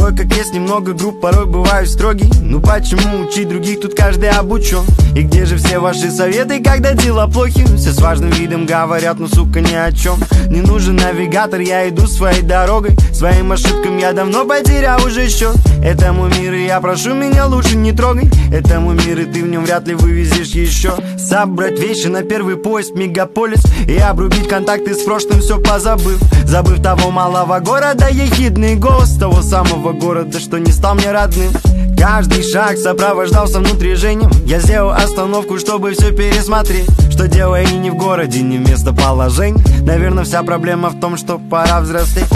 такой, как есть, немного груб, порой бываю строгий. Ну почему учить других, тут каждый обучен? И где же все ваши советы, когда дела плохи? Все с важным видом говорят, ну сука, ни о чем. Не нужен навигатор, я иду своей дорогой. Своим ошибкам я давно потерял уже счет. Это мой мир, и я прошу, меня лучше не трогай. Это мой мир, и ты в нем вряд ли вывезешь еще. Собрать вещи на первый поезд в мегаполис и обрубить контакты с прошлым, все позабыв. Забыв того малого города, ехидный голос того самого города, что не стал мне родным. Каждый шаг сопровождался внутрижением. Я сделал остановку, чтобы все пересмотреть. Что дело и не в городе, не в местоположении. Наверное, вся проблема в том, что пора взрослеть.